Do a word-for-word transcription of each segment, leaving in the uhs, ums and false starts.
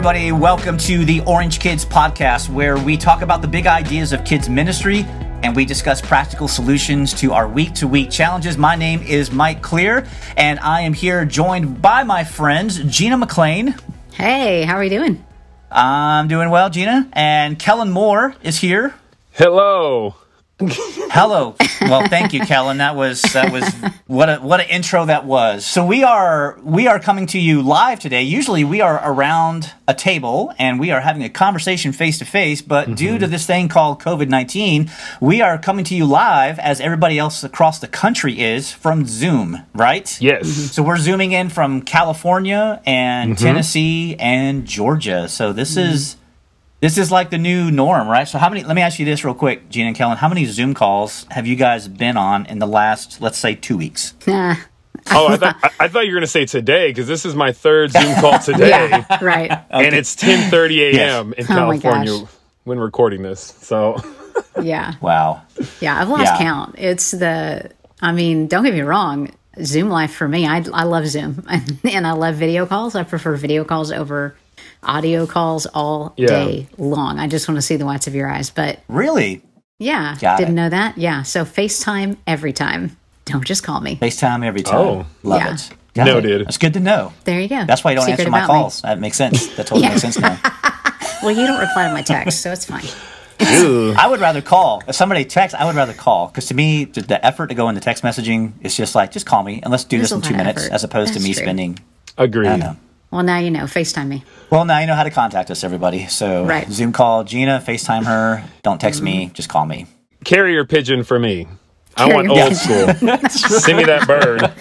everybody. Welcome to the Orange Kids Podcast, where we talk about the big ideas of kids ministry and we discuss practical solutions to our week-to-week challenges. My name is Mike Clear, and I am here joined by my friends, Gina McLean. Hey, how are you doing? I'm doing well, Gina. And Kellen Moore is here. Hello. Hello. Well, thank you, Kellen. That was that was what a what an intro that was. So we are we are coming to you live today. Usually we are around a table and we are having a conversation face to face, but mm-hmm. due to this thing called COVID nineteen, we are coming to you live as everybody else across the country is from Zoom, right? Yes. Mm-hmm. So we're zooming in from California and mm-hmm. Tennessee and Georgia. So this mm-hmm. is This is like the new norm, right? So how many, let me ask you this real quick, Gina and Kellen, how many Zoom calls have you guys been on in the last, let's say, two weeks? Nah. Oh, I thought, I, I thought you were going to say today, because this is my third Zoom call today. Yeah, right. And okay. It's ten thirty a.m. Yes. in Oh California when recording this. So, yeah. Wow. Yeah, I've lost yeah. count. It's the, I mean, don't get me wrong, Zoom life for me, I, I love Zoom. And I love video calls. I prefer video calls over audio calls all yeah. day long. I just want to see the whites of your eyes. But really? Yeah. Got didn't it. know that? Yeah. So FaceTime every time. Don't just call me. FaceTime every time. Oh. Love Yeah. it. Got Noted. it. That's good to know. There you go. That's why you don't Secret answer my about me. calls. That makes sense. That totally Yeah. makes sense now. Well, you don't reply to my text, so it's fine. Ew. I would rather call. If somebody texts, I would rather call. Because to me, the, the effort to go into text messaging is just like, just call me and let's do There's this in a two lot of minutes effort. as opposed That's to me true. spending, Agreed. I don't know. Well, now you know. FaceTime me. Well, now you know how to contact us, everybody. So Right. Zoom call Gina, FaceTime her. Don't text Mm-hmm. me, just call me. Carrier pigeon for me. I Carrier want old pigeon. school. Send me that bird.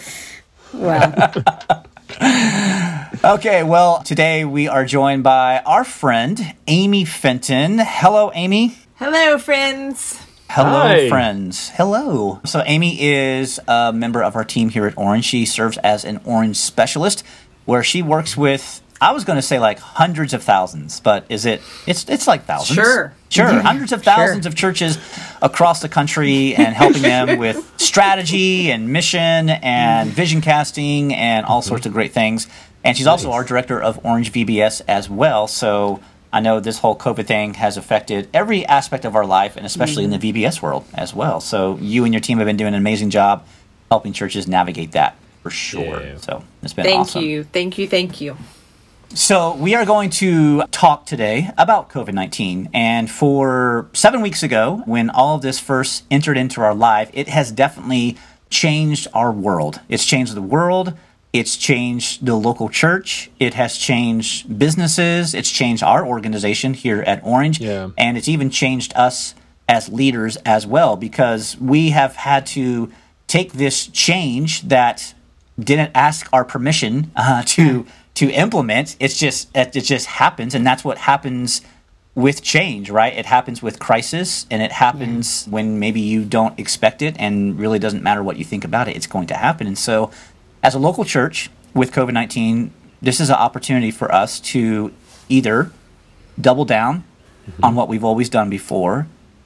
Well, Okay, well, today we are joined by our friend, Amy Fenton. Hello, Amy. Hello, friends. Hello, Hi. friends. Hello. So Amy is a member of our team here at Orange. She serves as an Orange specialist, where she works with, I was going to say like hundreds of thousands, but is it, it's it's like thousands. Sure. Sure, Yeah, hundreds of thousands sure. of churches across the country and helping them with strategy and mission and vision casting and all sorts of great things. And she's also Nice. our director of Orange V B S as well. So I know this whole COVID thing has affected every aspect of our life, and especially in the V B S world as well. So you and your team have been doing an amazing job helping churches navigate that for sure. Yeah. So it's been Thank awesome. you. Thank you. Thank you. So we are going to talk today about COVID nineteen. And for seven weeks ago, when all of this first entered into our life, it has definitely changed our world. It's changed the world. It's changed the local church. It has changed businesses. It's changed our organization here at Orange. Yeah. And it's even changed us as leaders as well, because we have had to take this change that didn't ask our permission uh, to to implement. It's just it just happens, and that's what happens with change, right? It happens with crisis, and it happens yeah. when maybe you don't expect it, and really doesn't matter what you think about it. It's going to happen. And so, as a local church with COVID nineteen, this is an opportunity for us to either double down mm-hmm. on what we've always done before,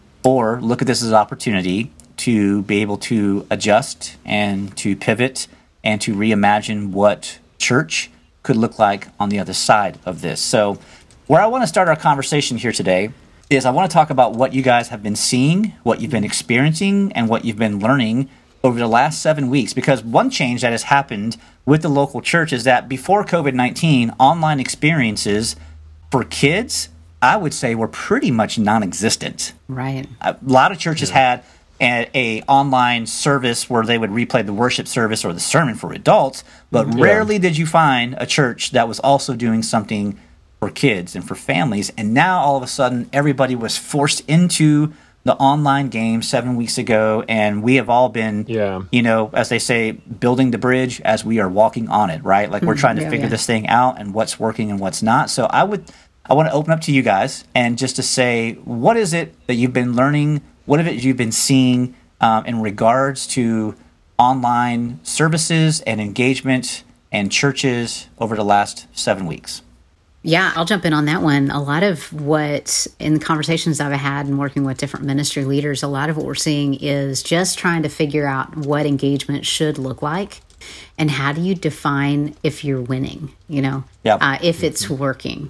or look at this as an opportunity to be able to adjust and to pivot and to reimagine what church could look like on the other side of this. So where I want to start our conversation here today is I want to talk about what you guys have been seeing, what you've been experiencing, and what you've been learning over the last seven weeks. Because one change that has happened with the local church is that before COVID nineteen, online experiences for kids, I would say, were pretty much non-existent. right. A lot of churches had a, a online service where they would replay the worship service or the sermon for adults, but Yeah. rarely did you find a church that was also doing something for kids and for families. And now all of a sudden, everybody was forced into the online game seven weeks ago, and we have all been, Yeah. you know, as they say, building the bridge as we are walking on it, right? Like we're trying to Yeah, figure yeah. this thing out and what's working and what's not. So I would, I want to open up to you guys and just to say, what is it that you've been learning? What is it you've been seeing um, in regards to online services and engagement and churches over the last seven weeks? Yeah, I'll jump in on that one. A lot of what, in the conversations I've had and working with different ministry leaders, a lot of what we're seeing is just trying to figure out what engagement should look like and how do you define if you're winning, you know, Yep. uh, if it's working.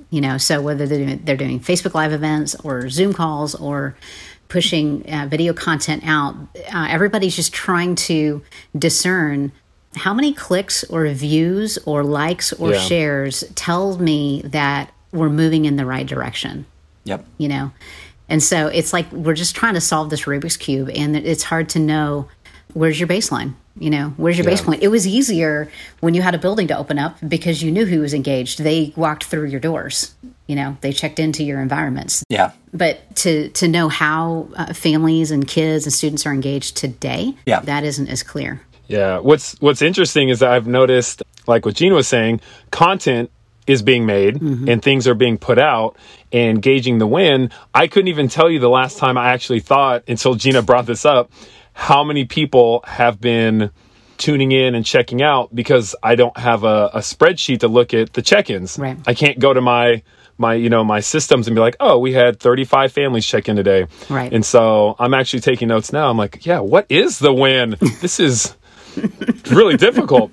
You know, so whether they're doing, they're doing Facebook Live events or Zoom calls or pushing uh, video content out, uh, everybody's just trying to discern how many clicks or views or likes or Yeah. shares tell me that we're moving in the right direction. Yep. You know, and so it's like we're just trying to solve this Rubik's Cube, and it's hard to know where's your baseline. You know, where's your Yeah. base point? It was easier when you had a building to open up because you knew who was engaged. They walked through your doors. You know, they checked into your environments. Yeah. But to to know how uh, families and kids and students are engaged today, Yeah. that isn't as clear. Yeah. What's What's interesting is that I've noticed, like what Gina was saying, content is being made Mm-hmm. and things are being put out and gauging the win. I couldn't even tell you the last time I actually thought, until Gina brought this up, how many people have been tuning in and checking out, because I don't have a, a spreadsheet to look at the check-ins. Right. I can't go to my my you know my systems and be like, oh, we had thirty-five families check in today. Right. And so I'm actually taking notes now. I'm like, yeah, what is the win? This is really difficult.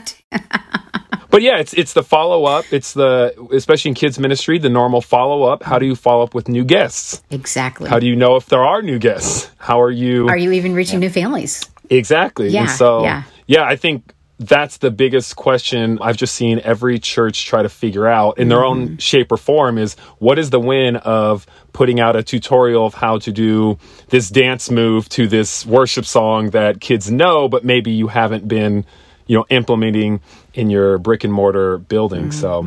But yeah, it's it's the follow up. It's the, especially in kids ministry, the normal follow up. How do you follow up with new guests? Exactly. How do you know if there are new guests? How are you? Are you even reaching new families? Exactly. Yeah, And so, yeah. yeah, I think that's the biggest question I've just seen every church try to figure out in their Mm-hmm. own shape or form is, what is the win of putting out a tutorial of how to do this dance move to this worship song that kids know, but maybe you haven't been, you know, implementing in your brick and mortar building. So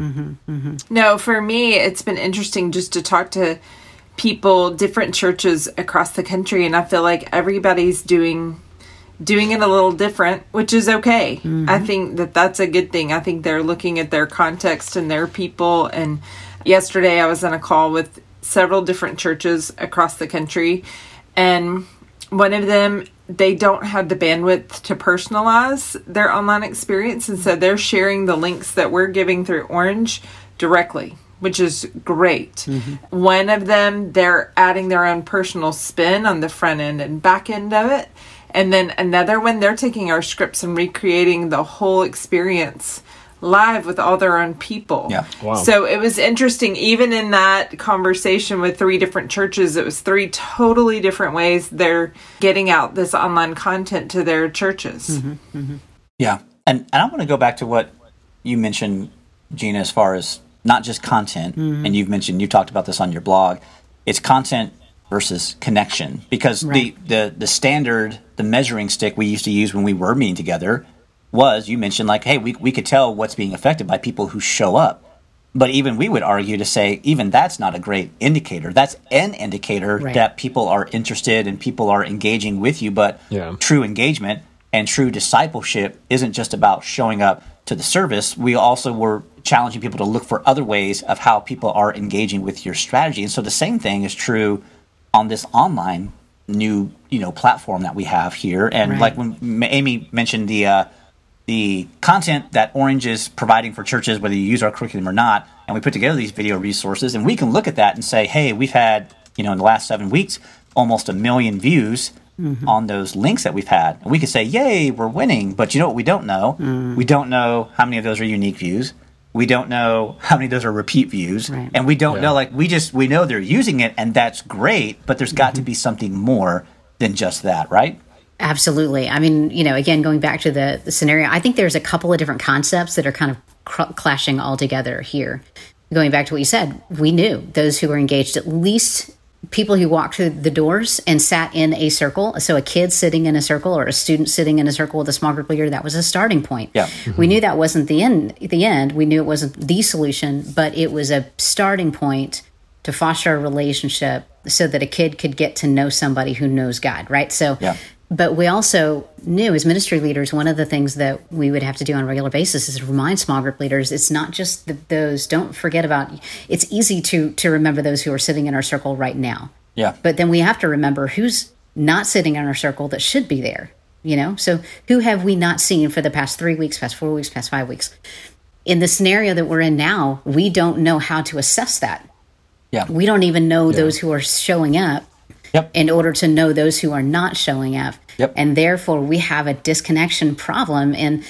No, for me, it's been interesting just to talk to people, different churches across the country, and I feel like everybody's doing doing it a little different, which is okay. I think that that's a good thing. I think they're looking at their context and their people. And yesterday I was on a call with several different churches across the country, and one of them, they don't have the bandwidth to personalize their online experience, and so they're sharing the links that we're giving through Orange directly, which is great. One of them, they're adding their own personal spin on the front end and back end of it. And then another one, they're taking our scripts and recreating the whole experience live with all their own people. Yeah. Wow. So it was interesting, even in that conversation with three different churches, it was three totally different ways they're getting out this online content to their churches. Yeah. And, and I want to go back to what you mentioned, Gina, as far as not just content, and you've mentioned, you talked about this on your blog, it's content versus connection. Because Right. the, the, the standard, the measuring stick we used to use when we were meeting together was, you mentioned, like, hey, we, we could tell what's being affected by people who show up. But even we would argue to say, even that's not a great indicator. That's an indicator Right. that people are interested and people are engaging with you. But Yeah. true engagement and true discipleship isn't just about showing up to the service. We also were challenging people to look for other ways of how people are engaging with your strategy. And so the same thing is true on this online new, you know, platform that we have here. And Right. like when M- Amy mentioned the uh, the content that Orange is providing for churches, whether you use our curriculum or not, and we put together these video resources, and we can look at that and say, hey, we've had, you know, in the last seven weeks, almost a million views on those links that we've had. And we could say, yay, we're winning. But you know what we don't know? We don't know how many of those are unique views. We don't know how many of those are repeat views. Right. And we don't Yeah. know, like, we just, we know they're using it, and that's great, but there's got to be something more than just that, right? Absolutely. I mean, you know, again, going back to the, the scenario, I think there's a couple of different concepts that are kind of cr- clashing all together here. Going back to what you said, we knew those who were engaged, at least people who walked through the doors and sat in a circle. So a kid sitting in a circle or a student sitting in a circle with a small group leader, that was a starting point. Yeah. We knew that wasn't the end. The end. We knew it wasn't the solution, but it was a starting point to foster a relationship so that a kid could get to know somebody who knows God, right? So, Yeah. but we also knew as ministry leaders, one of the things that we would have to do on a regular basis is remind small group leaders, it's not just the, those, don't forget about, it's easy to to remember those who are sitting in our circle right now. Yeah. But then we have to remember who's not sitting in our circle that should be there, you know? So who have we not seen for the past three weeks, past four weeks, past five weeks? In the scenario that we're in now, we don't know how to assess that. Yeah. We don't even know those who are showing up Yep. in order to know those who are not showing up. Yep. And therefore we have a disconnection problem. And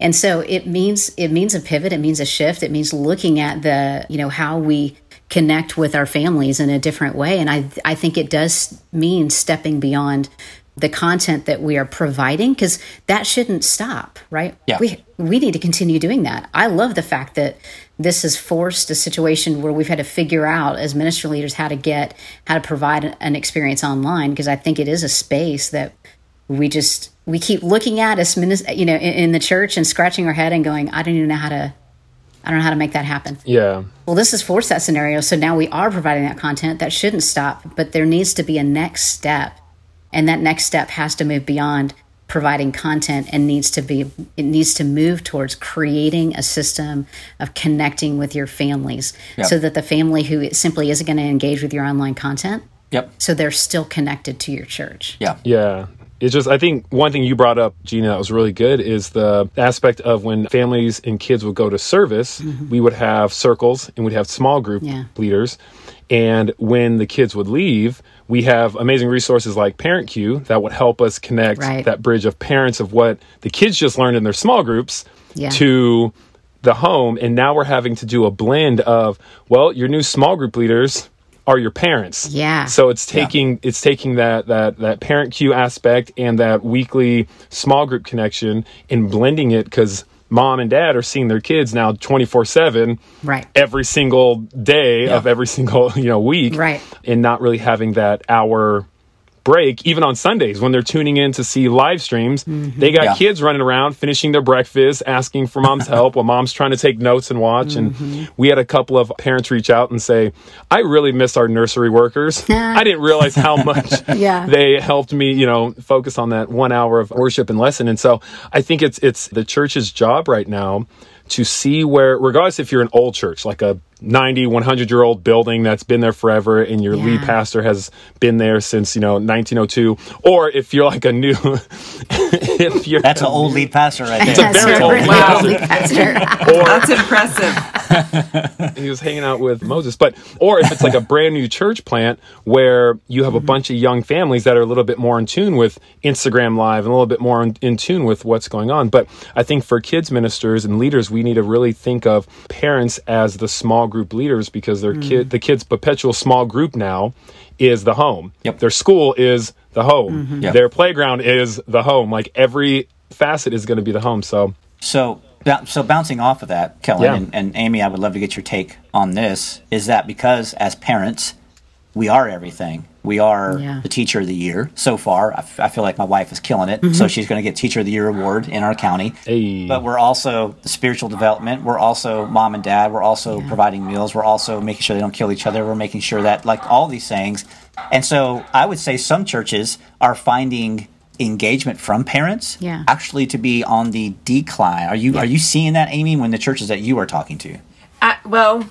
And so it means it means a pivot, it means a shift, it means looking at the, you know, how we connect with our families in a different way. And I I think it does mean stepping beyond the content that we are providing, because that shouldn't stop, right? Yeah. We we need to continue doing that. I love the fact that this has forced a situation where we've had to figure out as ministry leaders how to get, how to provide an experience online, because I think it is a space that we just, we keep looking at as, you know, in, in the church and scratching our head and going, I don't even know how to, I don't know how to make that happen. Yeah. Well, this has forced that scenario. So now we are providing that content. That shouldn't stop, but there needs to be a next step. And that next step has to move beyond providing content and needs to be, it needs to move towards creating a system of connecting with your families, yep. so that the family who simply isn't going to engage with your online content, yep. so they're still connected to your church. Yeah. Yeah. It's just, I think one thing you brought up, Gina, that was really good is the aspect of when families and kids would go to service, mm-hmm. we would have circles and we'd have small group yeah. leaders. And when the kids would leave, we have amazing resources like Parent Cue that would help us connect right. that bridge of parents of what the kids just learned in their small groups yeah. to the home. And now we're having to do a blend of, well, your new small group leaders are your parents. Yeah. So it's taking yeah. it's taking that that that Parent Cue aspect and that weekly small group connection and blending it, because mom and dad are seeing their kids now twenty-four seven right. every single day yeah. of every single, you know, week. Right. And not really having that hour break, even on Sundays when they're tuning in to see live streams. Mm-hmm. They got yeah. kids running around, finishing their breakfast, asking for mom's help while mom's trying to take notes and watch. Mm-hmm. And we had a couple of parents reach out and say, I really miss our nursery workers. I didn't realize how much yeah. they helped me, you know, focus on that one hour of worship and lesson. And so I think it's it's the church's job right now to see where, regardless if you're an old church, like a ninety, one hundred year old building that's been there forever and your yeah. lead pastor has been there since, you know, nineteen oh two, or if you're like a new, if you're that's an old lead pastor right there. It's a very old lead wow. pastor. Or, that's impressive. He was hanging out with Moses. But, or if it's like a brand new church plant where you have a bunch of young families that are a little bit more in tune with Instagram Live and a little bit more in, in tune with what's going on. But I think for kids ministers and leaders, we need to really think of parents as the small group leaders, because their mm. kid, the kids' perpetual small group now is the home. Yep. Their school is the home. Mm-hmm. Yep. Their playground is the home. Like every facet is going to be the home. So, so, so bouncing off of that, Kellen Yeah. and, and Amy, I would love to get your take on this. Is that because as parents, we are everything. We are yeah. the teacher of the year so far. I, f- I feel like my wife is killing it. Mm-hmm. So she's going to get teacher of the year award in our county. hey. But we're also the spiritual development. We're also mom and dad. We're also yeah. providing meals. We're also making sure they don't kill each other. We're making sure that, like, all these things. And so I would say some churches are finding engagement from parents yeah. actually to be on the decline. Are you yeah. are you seeing that, Amy, when the churches that you are talking to? I, well,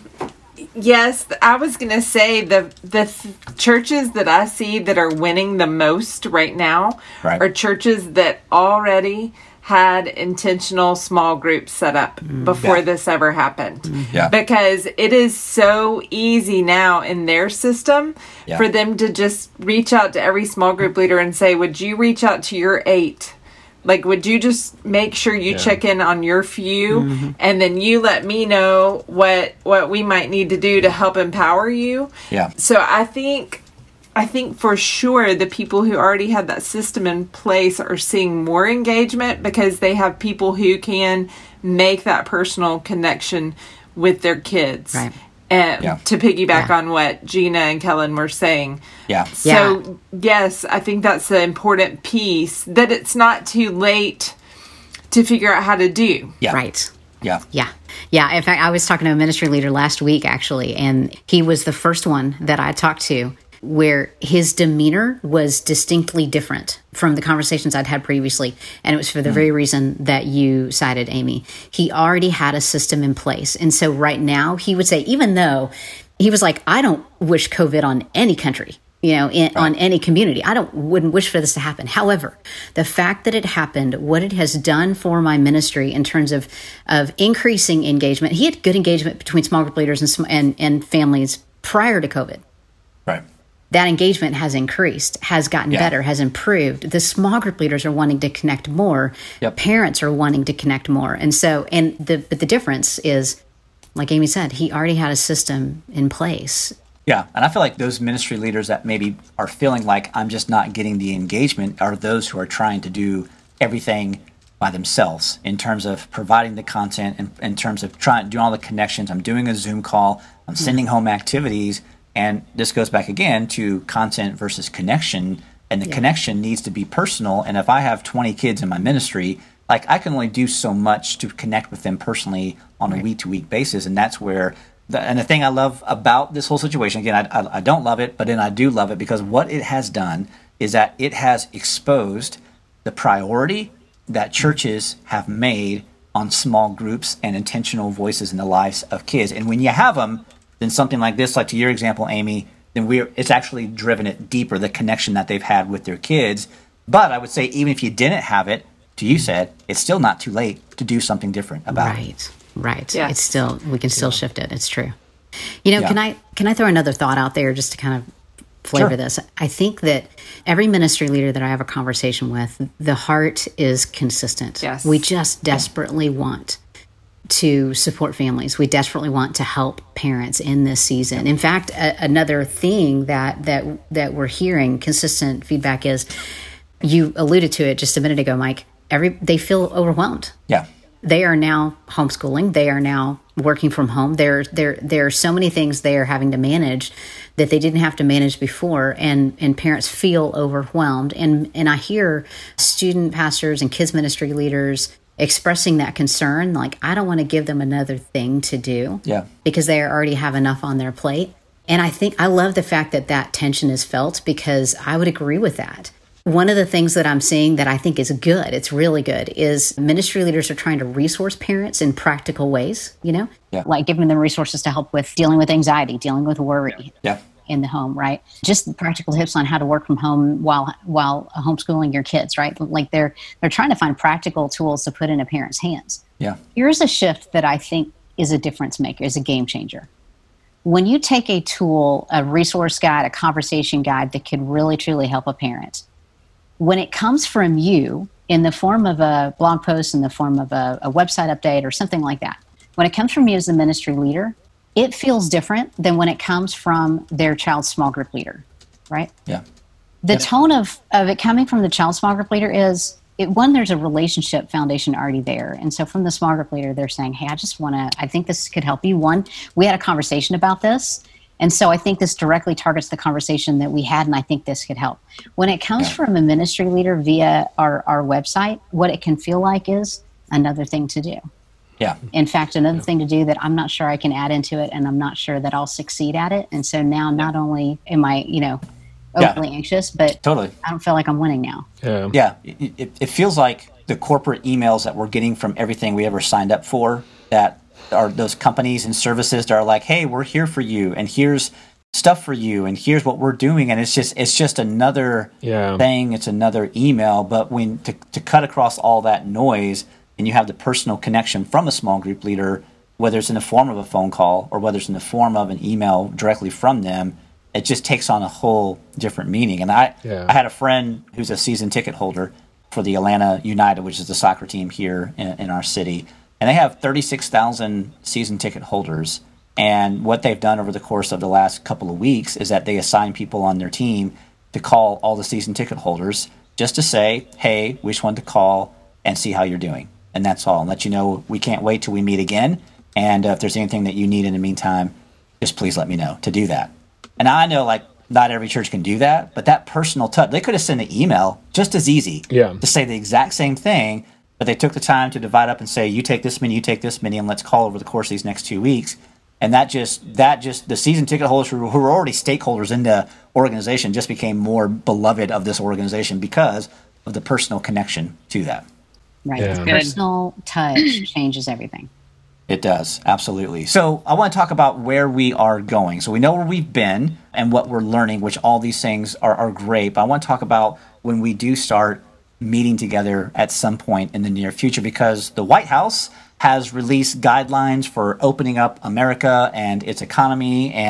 yes, I was going to say the the th- churches that I see that are winning the most right now Right. are churches that already had intentional small groups set up mm, before yeah. this ever happened. Mm-hmm. Yeah. Because it is so easy now in their system Yeah. for them to just reach out to every small group leader and say, would you reach out to your eight? Like, would you just make sure you Yeah. check in on your few, Mm-hmm. and then you let me know what what we might need to do to help empower you? Yeah. So I think, I think for sure the people who already had that system in place are seeing more engagement because they have people who can make that personal connection with their kids. Right. And Yeah. to piggyback Yeah. on what Gina and Kellen were saying. Yeah. So, yes, I think that's the important piece, that it's not too late to figure out how to do. Yeah. Right. Yeah. Yeah. Yeah. In fact, I was talking to a ministry leader last week, actually, and he was the first one that I talked to where his demeanor was distinctly different from the conversations I'd had previously. And it was for the mm. very reason that you cited, Amy. He already had a system in place. And so right now, he would say, even though he was like, I don't wish COVID on any country, you know, in, right. on any community. I don't wouldn't wish for this to happen. However, the fact that it happened, what it has done for my ministry in terms of, of increasing engagement, he had good engagement between small group leaders and, and, and families prior to COVID. Right. that engagement has increased, has gotten Yeah. better, has improved. The small group leaders are wanting to connect more. Yep. Parents are wanting to connect more. And so, and the, but the difference is, like Amy said, he already had a system in place. Yeah, and I feel like those ministry leaders that maybe are feeling like I'm just not getting the engagement are those who are trying to do everything by themselves in terms of providing the content and in terms of trying doing all the connections. I'm doing a Zoom call, I'm sending home activities, and this goes back again to content versus connection. And the Yeah. connection needs to be personal. And if I have twenty kids in my ministry, like I can only do so much to connect with them personally on a week to week basis. And that's where The, and the thing I love about this whole situation, again, I, I, I don't love it, but then I do love it because what it has done is that it has exposed the priority that churches have made on small groups and intentional voices in the lives of kids. And when you have them, then something like this, like to your example, Amy, then we're it's actually driven it deeper, the connection that they've had with their kids. But I would say even if you didn't have it, to you said, it's still not too late to do something different about it. Right. Right. Yeah. It's still, we can still shift it. It's true. You know, Yeah. can I, can I throw another thought out there just to kind of flavor Sure. this? I think that every ministry leader that I have a conversation with, the heart is consistent. Yes. We just desperately want to support families. We desperately want to help parents in this season. In fact, a, another thing that, that, that we're hearing consistent feedback is, you alluded to it just a minute ago, Mike, every, they feel overwhelmed. Yeah. They are now homeschooling. They are now working from home. There, there, there are so many things they are having to manage that they didn't have to manage before, and and parents feel overwhelmed. And and I hear student pastors and kids ministry leaders expressing that concern, like, I don't want to give them another thing to do, Yeah. because they already have enough on their plate. And I think I love the fact that that tension is felt, because I would agree with that. One of the things that I'm seeing that I think is good, it's really good, is ministry leaders are trying to resource parents in practical ways, you know, Yeah. like giving them resources to help with dealing with anxiety, dealing with worry Yeah. in the home, right? Just practical tips on how to work from home while while homeschooling your kids, right? Like they're they're trying to find practical tools to put in a parent's hands. Yeah. Here's a shift that I think is a difference maker, is a game changer. When you take a tool, a resource guide, a conversation guide that could really truly help a parent, when it comes from you in the form of a blog post, in the form of a, a website update or something like that, when it comes from you as a ministry leader, it feels different than when it comes from their child's small group leader, right? Yeah. The Yeah. tone of, of it coming from the child small group leader is, it, one, there's a relationship foundation already there. And so from the small group leader, they're saying, hey, I just want to, I think this could help you. One, we had a conversation about this. And so I think this directly targets the conversation that we had, and I think this could help. When it comes Yeah. from a ministry leader via our, our website, what it can feel like is another thing to do. Yeah. In fact, another thing to do that I'm not sure I can add into it, and I'm not sure that I'll succeed at it. And so now not only am I, you know, Yeah. overly anxious, but Totally. I don't feel like I'm winning now. Yeah. Yeah, it, it, it feels like the corporate emails that we're getting from everything we ever signed up for, that are those companies and services that are like, hey, we're here for you, and here's stuff for you, and here's what we're doing, and it's just it's just another Yeah. thing, it's another email. But when to, to cut across all that noise, and you have the personal connection from a small group leader, whether it's in the form of a phone call or whether it's in the form of an email directly from them, it just takes on a whole different meaning. And I, Yeah. I had a friend who's a season ticket holder for the Atlanta United, which is the soccer team here in, in our city. And they have thirty-six thousand season ticket holders. And what they've done over the course of the last couple of weeks is that they assign people on their team to call all the season ticket holders just to say, hey, we just wanted to call and see how you're doing. And that's all. And let you know we can't wait till we meet again. And uh, if there's anything that you need in the meantime, just please let me know to do that. And I know, like, not every church can do that, but that personal touch, they could have sent an email just as easy Yeah. to say the exact same thing, but they took the time to divide up and say, you take this many, you take this many, and let's call over the course of these next two weeks. And that just, that just, the season ticket holders who who were already stakeholders in the organization just became more beloved of this organization because of the personal connection to that. Right. Yeah. The Good. personal touch changes everything. It does, absolutely. So I want to talk about where we are going. So we know where we've been and what we're learning, which all these things are, are great. But I want to talk about when we do start meeting together at some point in the near future, because the White House has released guidelines for opening up America and its economy. And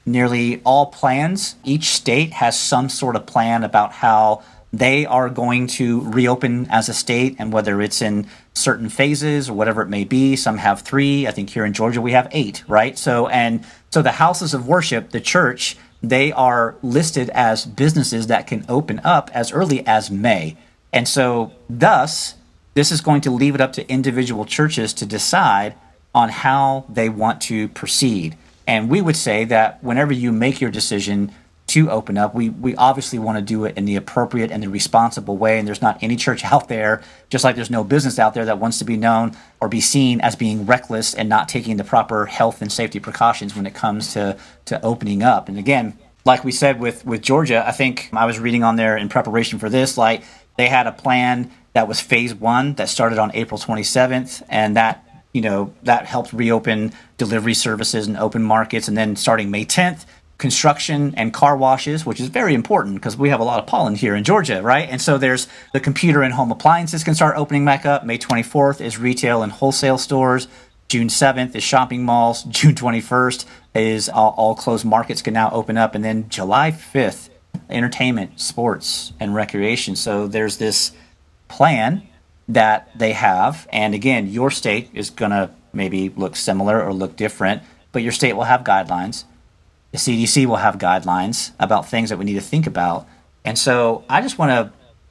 nearly all plans, each state has some sort of plan about how they are going to reopen as a state, and whether it's in certain phases or whatever it may be. Some have three. I think here in Georgia we have eight, right? So, and so the houses of worship, the church, they are listed as businesses that can open up as early as May. And so thus, this is going to leave it up to individual churches to decide on how they want to proceed. And we would say that whenever you make your decision to open up, we, we obviously want to do it in the appropriate and the responsible way. And there's not any church out there, just like there's no business out there that wants to be known or be seen as being reckless and not taking the proper health and safety precautions when it comes to, to opening up. And again, like we said with, with Georgia, I think I was reading on there in preparation for this, like they had a plan that was phase one that started on April twenty-seventh, and that, you know, that helped reopen delivery services and open markets. And then starting May tenth, construction and car washes, which is very important because we have a lot of pollen here in Georgia, right? And so there's the computer and home appliances can start opening back up. May twenty-fourth is retail and wholesale stores. June seventh is shopping malls. June twenty-first is all, all closed markets can now open up. And then July fifth, entertainment, sports, and recreation. So there's this plan that they have. And again, your state is going to maybe look similar or look different, but your state will have guidelines. The C D C will have guidelines about things that we need to think about. And so I just want to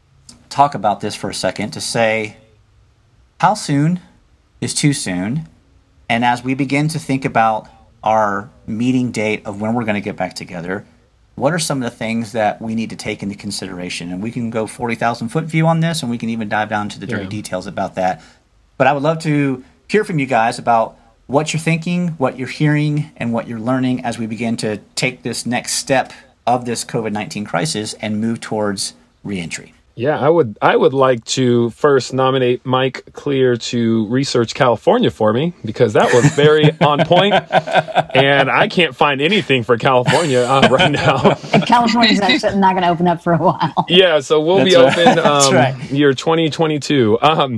talk about this for a second to say, how soon is too soon? And as we begin to think about our meeting date of when we're going to get back together, what are some of the things that we need to take into consideration? And we can go forty thousand foot view on this, and we can even dive down to the dirty yeah. details about that. But I would love to hear from you guys about what you're thinking, what you're hearing, and what you're learning as we begin to take this next step of this COVID nineteen crisis and move towards reentry. Yeah, I would I would like to first nominate Mike Clear to research California for me, because that was very on point, and I can't find anything for California uh, right now. And California's actually not going to open up for a while. Yeah, so we'll That's be right. open um, right. year twenty twenty-two. Um,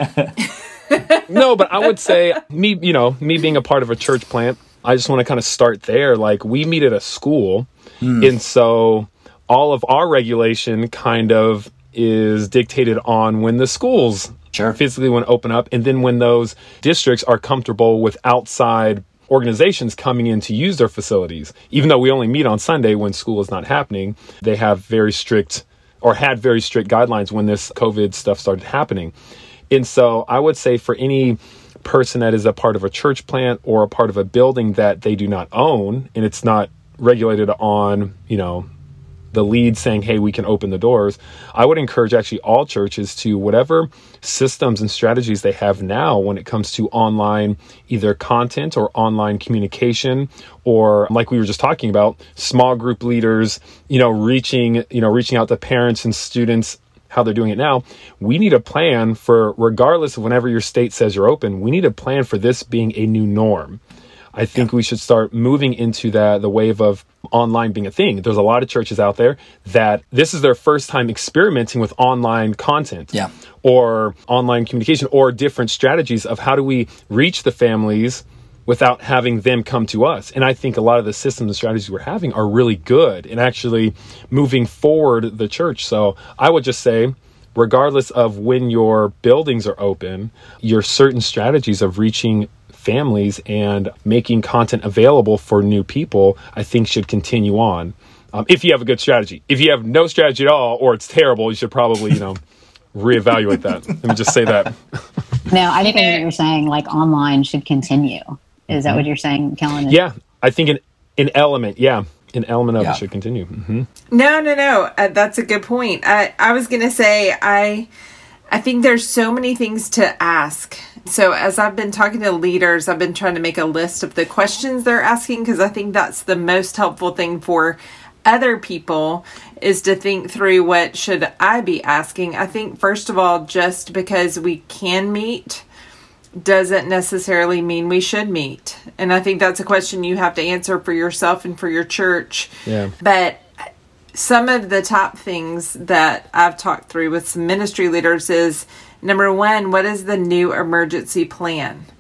no, but I would say me, you know, me being a part of a church plant, I just want to kind of start there. Like, we meet at a school, mm. and so all of our regulation kind of is dictated on when the schools sure. physically want to open up, and then when those districts are comfortable with outside organizations coming in to use their facilities. Even though we only meet on Sunday when school is not happening, they have very strict, or had very strict guidelines when this COVID stuff started happening. And so I would say for any person that is a part of a church plant or a part of a building that they do not own, and it's not regulated on, you know, the lead saying, hey, we can open the doors, I would encourage actually all churches to whatever systems and strategies they have now when it comes to online, either content or online communication, or like we were just talking about, small group leaders, you know, reaching, you know, reaching out to parents and students, how they're doing it now. We need a plan for, regardless of whenever your state says you're open, we need a plan for this being a new norm. I think yeah. we should start moving into that, the wave of online being a thing. There's a lot of churches out there that this is their first time experimenting with online content yeah. or online communication or different strategies of how do we reach the families without having them come to us. And I think a lot of the systems and strategies we're having are really good in actually moving forward the church. So I would just say, regardless of when your buildings are open, your certain strategies of reaching families and making content available for new people, I think should continue on. Um, if you have a good strategy. If you have no strategy at all, or it's terrible, you should probably, you know, reevaluate that. Let me just say that. No, I think what you're saying, like, online should continue. Is that what you're saying, Kellen? Yeah, I think an, an element, yeah, an element of yeah. it should continue. Mm-hmm. No, no, no. Uh, that's a good point. I, I was going to say, I, I think there's so many things to ask. So as I've been talking to leaders, I've been trying to make a list of the questions they're asking, because I think that's the most helpful thing for other people is to think through, what should I be asking? I think, first of all, just because we can meet doesn't necessarily mean we should meet. And I think that's a question you have to answer for yourself and for your church. Yeah. But some of the top things that I've talked through with some ministry leaders is, number one, what is the new emergency plan?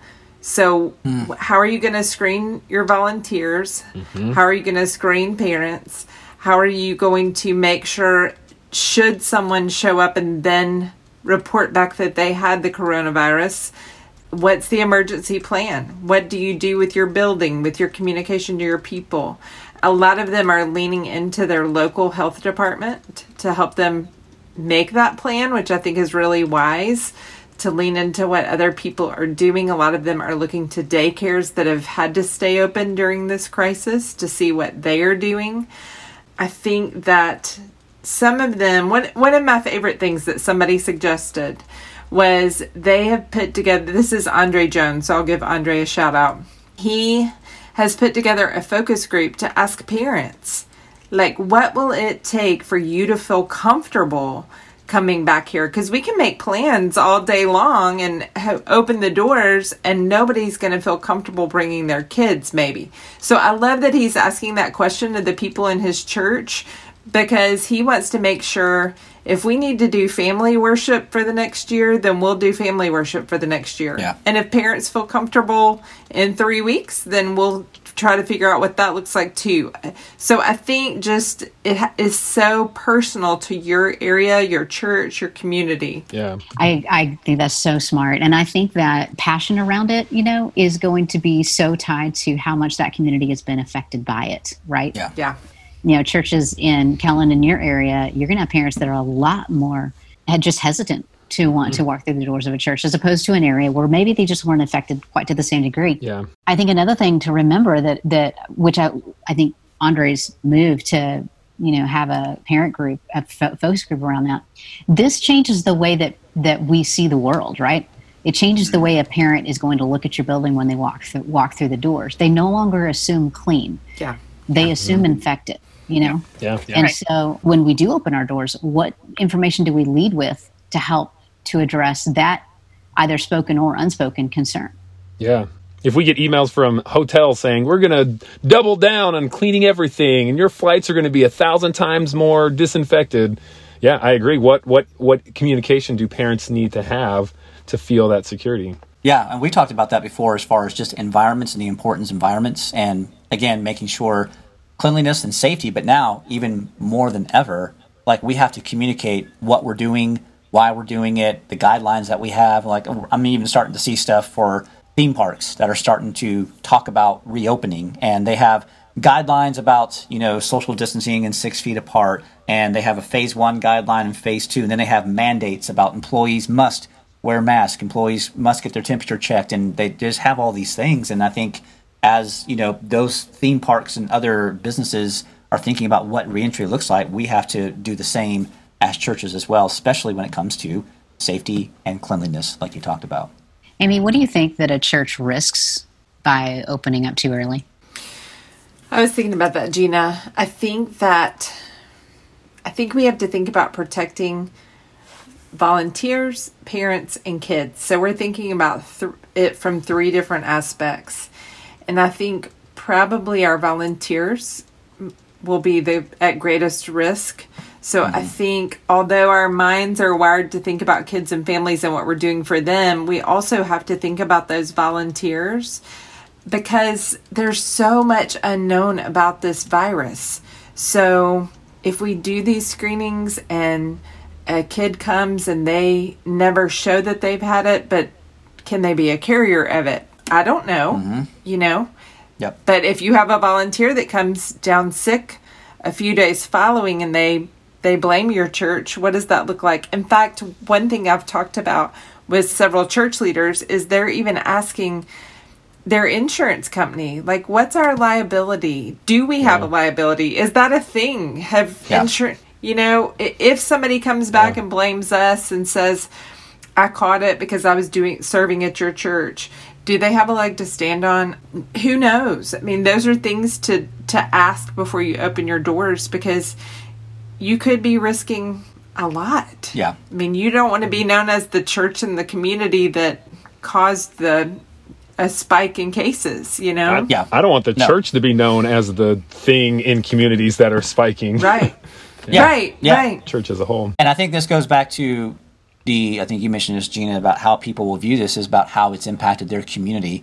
So mm. how are you going to screen your volunteers? Mm-hmm. How are you going to screen parents? How are you going to make sure, should someone show up and then report back that they had the coronavirus, what's the emergency plan? What do you do with your building, with your communication to your people? A lot of them are leaning into their local health department to help them make that plan, which I think is really wise, to lean into what other people are doing. A lot of them are looking to daycares that have had to stay open during this crisis to see what they are doing. I think that some of them, one, one of my favorite things that somebody suggested was they have put together, this is Andre Jones, so I'll give Andre a shout out. He has put together a focus group to ask parents, like, what will it take for you to feel comfortable coming back here? Because we can make plans all day long and ha- open the doors and nobody's going to feel comfortable bringing their kids, maybe. So I love that he's asking that question to the people in his church, because he wants to make sure if we need to do family worship for the next year, then we'll do family worship for the next year. Yeah. And if parents feel comfortable in three weeks, then we'll try to figure out what that looks like too. So I think just it is so personal to your area, your church, your community. Yeah. I, I think that's so smart. And I think that passion around it, you know, is going to be so tied to how much that community has been affected by it, right? Yeah. Yeah. You know, churches in Kellen, in your area, you're going to have parents that are a lot more just hesitant to want mm-hmm. to walk through the doors of a church, as opposed to an area where maybe they just weren't affected quite to the same degree. Yeah. I think another thing to remember that, that which I, I think Andre's move to, you know, have a parent group, a fo- focus group around that, this changes the way that, that we see the world, right? It changes the way a parent is going to look at your building when they walk through, walk through the doors. They no longer assume clean. Yeah. They assume mm-hmm. infected. You know, yeah, yeah. and Right. so when we do open our doors, what information do we lead with to help to address that either spoken or unspoken concern? Yeah. If we get emails from hotels saying we're going to double down on cleaning everything and your flights are going to be a thousand times more disinfected. Yeah, I agree. What what what communication do parents need to have to feel that security? Yeah, and we talked about that before as far as just environments and the importance of environments, and again, making sure cleanliness and safety, but now even more than ever, like we have to communicate what we're doing, why we're doing it, the guidelines that we have. Like I'm even starting to see stuff for theme parks that are starting to talk about reopening, and they have guidelines about, you know, social distancing and six feet apart, and they have a phase one guideline and phase two, and then they have mandates about employees must wear masks, employees must get their temperature checked, and they just have all these things. And I think as, you know, those theme parks and other businesses are thinking about what reentry looks like, we have to do the same as churches as well, especially when it comes to safety and cleanliness, like you talked about. Amy, what do you think that a church risks by opening up too early? I was thinking about that, Gina. I think that, I think we have to think about protecting volunteers, parents, and kids. So we're thinking about th- it from three different aspects. And I think probably our volunteers will be the at greatest risk. So mm-hmm. I think although our minds are wired to think about kids and families and what we're doing for them, we also have to think about those volunteers, because there's so much unknown about this virus. So if we do these screenings and a kid comes and they never show that they've had it, but can they be a carrier of it? I don't know, mm-hmm. you know? Yep. But if you have a volunteer that comes down sick a few days following and they, they blame your church, what does that look like? In fact, one thing I've talked about with several church leaders is they're even asking their insurance company, like, what's our liability? Do we have yeah. a liability? Is that a thing? Have yeah. insurance, you know, if somebody comes back yeah. and blames us and says, I caught it because I was doing serving at your church, do they have a leg to stand on? Who knows? I mean, those are things to, to ask before you open your doors, because you could be risking a lot. Yeah. I mean, you don't want to be known as the church in the community that caused the a spike in cases, you know? I, yeah. I don't want the no. church to be known as the thing in communities that are spiking. Right. yeah. Right. Yeah. Right. Church as a whole. And I think this goes back to the, I think you mentioned this, Gina, about how people will view this, is about how it's impacted their community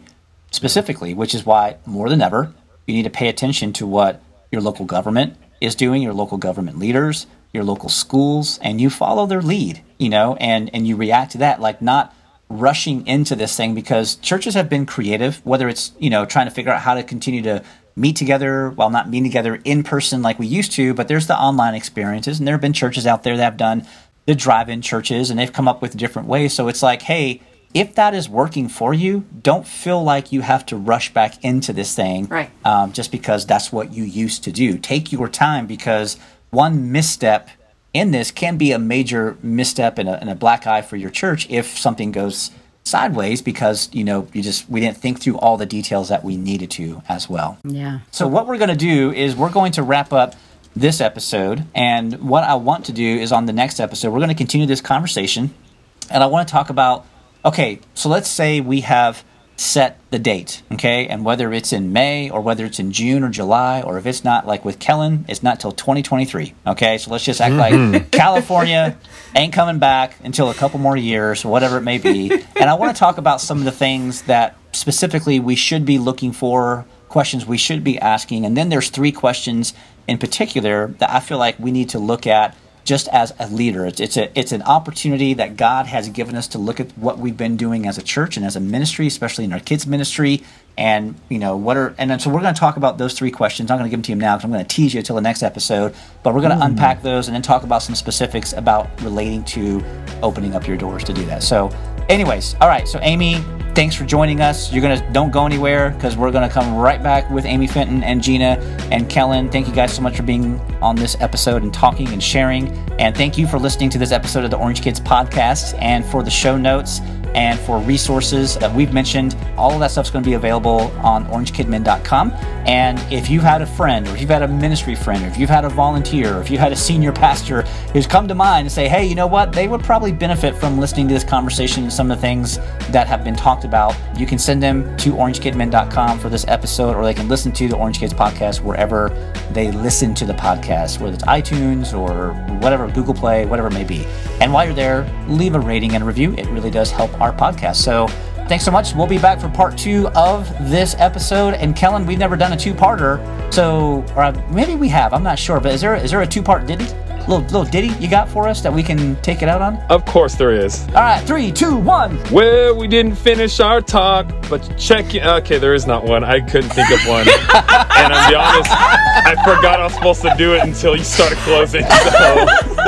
specifically, which is why more than ever, you need to pay attention to what your local government is doing, your local government leaders, your local schools, and you follow their lead, you know, and, and you react to that, like not rushing into this thing, because churches have been creative, whether it's, you know, trying to figure out how to continue to meet together while not meeting together in person like we used to, but there's the online experiences, and there have been churches out there that have done the drive-in churches, and they've come up with different ways. So it's like, hey, if that is working for you, don't feel like you have to rush back into this thing, right? Um, just because that's what you used to do. Take your time, because one misstep in this can be a major misstep and a, and a black eye for your church if something goes sideways, because, you know, you just, we didn't think through all the details that we needed to as well. Yeah. So what we're going to do is we're going to wrap up this episode. And what I want to do is on the next episode, we're going to continue this conversation. And I want to talk about, okay, so let's say we have set the date, okay? And whether it's in May or whether it's in June or July, or if it's not, like with Kellen, it's not till twenty twenty-three, okay? So let's just act mm-hmm. like California ain't coming back until a couple more years, or whatever it may be. And I want to talk about some of the things that specifically we should be looking for, questions we should be asking. And then there's three questions in particular that I feel like we need to look at just as a leader. It's, it's a it's an opportunity that God has given us to look at what we've been doing as a church and as a ministry, especially in our kids' ministry. And, you know, what are, and then, so we're going to talk about those three questions. I'm going to give them to you now because I'm going to tease you until the next episode, but we're going to mm. unpack those and then talk about some specifics about relating to opening up your doors to do that. So anyways, all right. So Amy, thanks for joining us. You're going to, don't go anywhere, because we're going to come right back with Amy Fenton and Gina and Kellen. Thank you guys so much for being on this episode and talking and sharing. And thank you for listening to this episode of the Orange Kids Podcast. And for the show notes and for resources that we've mentioned, all of that stuff's going to be available on orange kid men dot com. And if you've had a friend, or if you've had a ministry friend, or if you've had a volunteer, or if you had a senior pastor who's come to mind and say, hey, you know what, they would probably benefit from listening to this conversation and some of the things that have been talked about, you can send them to orange kid men dot com for this episode, or they can listen to the Orange Kids Podcast wherever they listen to the podcast, whether it's iTunes or whatever, Google Play, whatever it may be. And while you're there, leave a rating and a review. It really does help our podcast. So thanks so much. We'll be back for part two of this episode. And Kellen, we've never done a two-parter, so, or maybe we have, I'm not sure, but is there is there a two-part ditty? Little, little ditty you got for us that we can take it out on? Of course there is. All right, three, two, one. Well, we didn't finish our talk, but check it. Okay, there is not one. I couldn't think of one. And I'll be honest, I forgot I was supposed to do it until you started closing. So.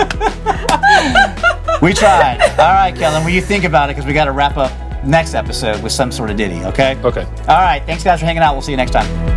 We tried. All right, Kellen, will you think about it, because we got to wrap up next episode with some sort of ditty, okay? Okay. All right, thanks guys for hanging out. We'll see you next time.